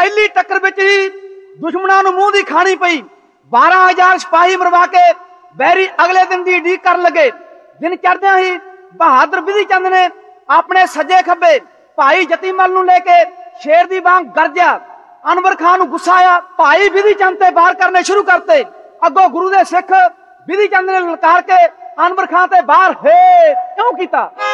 ਪਹਿਲੀ ਟੱਕਰ ਵਿੱਚ ਹੀ ਦੁਸ਼ਮਣਾਂ ਨੂੰ ਮੂੰਹ ਦੀ ਖਾਣੀ ਪਈ। 12,000 ਸਿਪਾਹੀ ਮਰਵਾ ਕੇ ਬੈਰੀ ਅਗਲੇ ਦਿਨ ਦੀ ਉਡੀਕ ਕਰਨ ਲੱਗੇ। ਦਿਨ ਚੜ੍ਹਦਿਆਂ ਹੀ ਬਹਾਦਰ ਬਿਧੀ ਚੰਦ ਨੇ ਆਪਣੇ ਸੱਜੇ ਖੱਬੇ ਭਾਈ ਜਤੀ ਮੱਲ ਨੂੰ ਲੈ ਕੇ ਸ਼ੇਰ ਦੀ ਵਾਂਗ ਗਰਜਿਆ। ਅਨਵਰ ਖਾਨ ਨੂੰ ਗੁੱਸਾ ਆਇਆ। ਭਾਈ ਬਿਧੀ ਚੰਦ ਤੇ ਵਾਰ ਕਰਨੇ ਸ਼ੁਰੂ ਕਰਤੇ। ਅੱਗੋਂ ਗੁਰੂ ਦੇ ਸਿੱਖ ਬਿਧੀ ਚੰਦ ਨੇ ਲਲਕਾਰ ਕੇ ਅਨਵਰ ਖਾਨ ਤੇ ਵਾਰ ਕਿਉਂ ਕੀਤਾ?